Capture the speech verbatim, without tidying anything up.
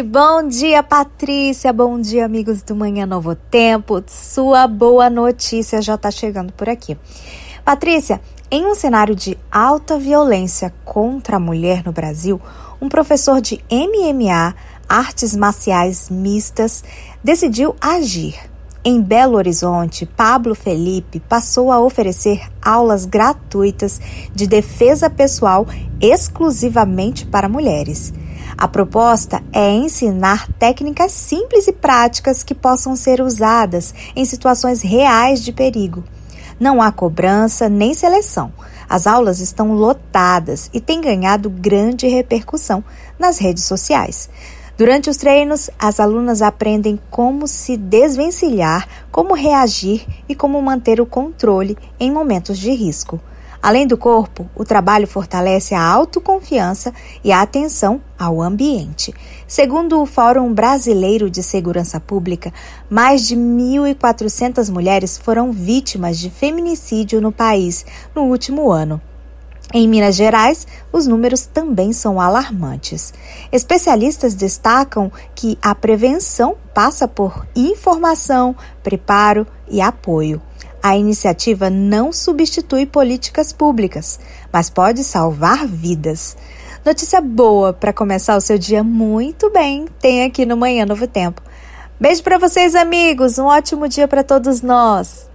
Dani, bom dia Patrícia, bom dia amigos do Manhã Novo Tempo, sua boa notícia já está chegando por aqui. Patrícia, em um cenário de alta violência contra a mulher no Brasil, um professor de M M A, artes marciais mistas, decidiu agir. Em Belo Horizonte, Pablo Felipe passou a oferecer aulas gratuitas de defesa pessoal exclusivamente para mulheres. A proposta é ensinar técnicas simples e práticas que possam ser usadas em situações reais de perigo. Não há cobrança nem seleção. As aulas estão lotadas e têm ganhado grande repercussão nas redes sociais. Durante os treinos, as alunas aprendem como se desvencilhar, como reagir e como manter o controle em momentos de risco. Além do corpo, o trabalho fortalece a autoconfiança e a atenção ao ambiente. Segundo o Fórum Brasileiro de Segurança Pública, mais de mil e quatrocentas mulheres foram vítimas de feminicídio no país no último ano. Em Minas Gerais, os números também são alarmantes. Especialistas destacam que a prevenção passa por informação, preparo e apoio. A iniciativa não substitui políticas públicas, mas pode salvar vidas. Notícia boa para começar o seu dia muito bem, tem aqui no Manhã Novo Tempo. Beijo para vocês, amigos. Um ótimo dia para todos nós.